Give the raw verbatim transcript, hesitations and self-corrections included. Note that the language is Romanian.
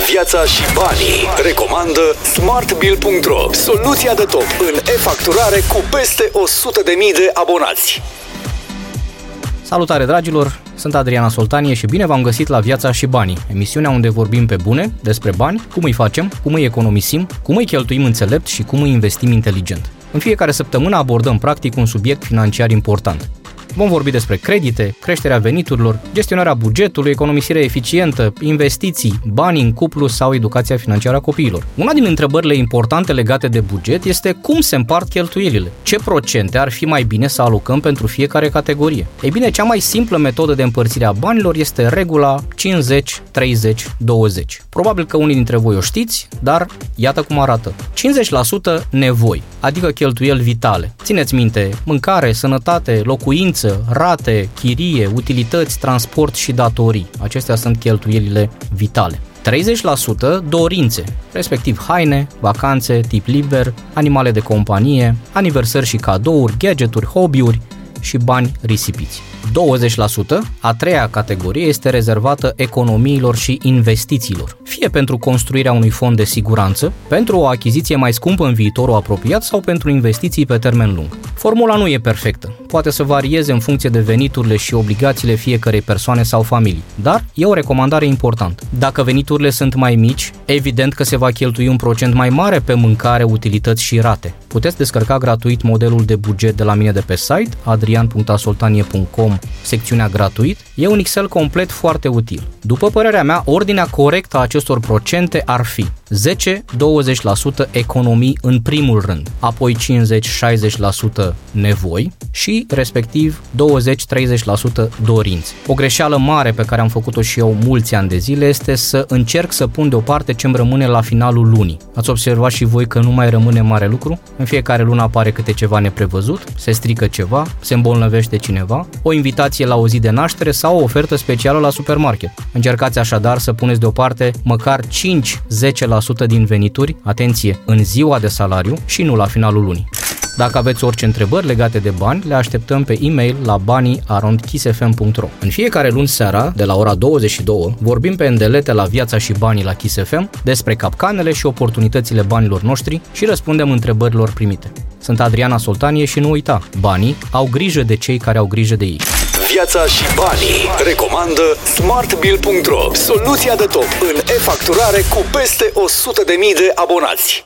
Viața și banii. Recomandă smartbill punct ro, soluția de top în e-facturare cu peste o sută de mii de abonați. Salutare dragilor, sunt Adriana Soltanie și bine v-am găsit la Viața și banii, emisiunea unde vorbim pe bune despre bani, cum îi facem, cum îi economisim, cum îi cheltuim înțelept și cum îi investim inteligent. În fiecare săptămână abordăm practic un subiect financiar important. Vom vorbi despre credite, creșterea veniturilor, gestionarea bugetului, economisire eficientă, investiții, bani în cuplu sau educația financiară a copiilor. Una din întrebările importante legate de buget este cum se împart cheltuielile. Ce procente ar fi mai bine să alocăm pentru fiecare categorie? Ei bine, cea mai simplă metodă de împărțire a banilor este regula cincizeci treizeci douăzeci. Probabil că unii dintre voi o știți, dar iată cum arată. cincizeci la sută nevoi, adică cheltuieli vitale. Țineți minte, mâncare, sănătate, locuință, rate, chirie, utilități, transport și datorii. Acestea sunt cheltuielile vitale. treizeci la sută dorințe, respectiv haine, vacanțe, tip liber, animale de companie, aniversări și cadouri, gadgeturi, hobby-uri și bani risipiți. douăzeci la sută, a treia categorie, este rezervată economiilor și investițiilor, fie pentru construirea unui fond de siguranță, pentru o achiziție mai scumpă în viitorul apropiat sau pentru investiții pe termen lung. Formula nu e perfectă, poate să varieze în funcție de veniturile și obligațiile fiecărei persoane sau familii, dar e o recomandare importantă. Dacă veniturile sunt mai mici, evident că se va cheltui un procent mai mare pe mâncare, utilități și rate. Puteți descărca gratuit modelul de buget de la mine de pe site, adrian punct asoltanie punct com, secțiunea gratuit. E un Excel complet foarte util. După părerea mea, ordinea corectă a acestor procente ar fi zece douăzeci la sută economii în primul rând, apoi cincizeci șaizeci la sută nevoi și respectiv douăzeci treizeci la sută dorințe. O greșeală mare pe care am făcut-o și eu mulți ani de zile este să încerc să pun deoparte ce-mi rămâne la finalul lunii. Ați observat și voi că nu mai rămâne mare lucru? În fiecare lună apare câte ceva neprevăzut, se strică ceva, se îmbolnăvește cineva, o invitație la o zi de naștere sau o ofertă specială la supermarket. Încercați așadar să puneți deoparte măcar cinci zece la sută din venituri, atenție, în ziua de salariu și nu la finalul lunii. Dacă aveți orice întrebări legate de bani, le așteptăm pe e-mail la banii arond kiss f m punct ro. În fiecare luni seara, de la ora douăzeci și două, vorbim pe îndelete la Viața și banii la Kiss F M despre capcanele și oportunitățile banilor noștri și răspundem întrebărilor primite. Sunt Adriana Soltanie și nu uita, banii au grijă de cei care au grijă de ei. Viața și banii. Recomandă smartbill punct ro, soluția de top în e-facturare cu peste o sută de mii de abonați.